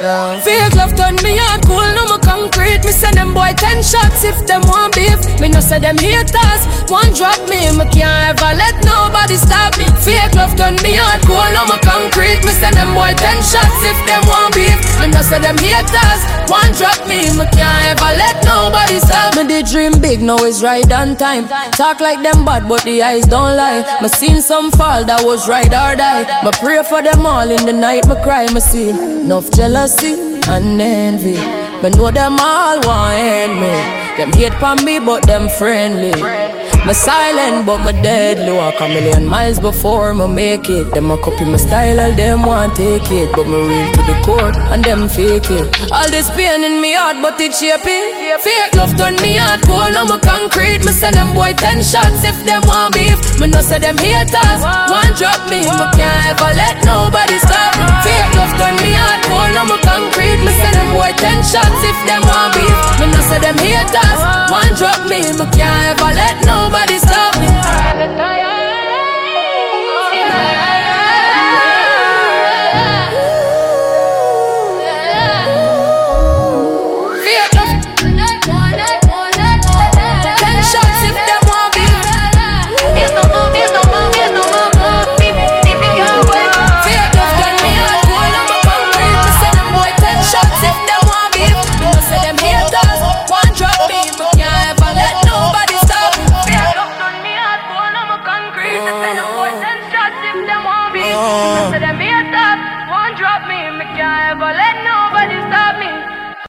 Fake love turn me hard, cool, no more concrete. Me send them boy 10 shots if them want beef. Me no say them haters, one drop me. Me can't ever let nobody stop me. Fake love turn me hard, cool, no more concrete. Me send them boy 10 shots if them want beef. Me no say them haters, one drop me. Me can't ever let nobody stop me. They dream big, now it's right on time. Talk like them bad, but the eyes don't lie. Me seen some fall, that was right or die. Me pray for them all in the night, me cry, me see enough jealousy and envy. Me know them all want end me. Them hate for me, but them friendly. Me silent, but me deadly. Walk a million miles before me make it. Them a copy my style, all them want take it. But me real to the core, and them fake it. All this pain in me heart, but it shaping. Fake love turn me hard, cool, no more concrete. Me send them boy 10 shots if them want beef. Me no say them haters, one drop me. Me can't ever let nobody stop me. Fake love turn me hard, cool, no more concrete. Me send them boy 10 shots if them want beef. Me no say them haters, one drop me. Me can't ever let nobody stop me. So them haters won't drop me, me can't ever let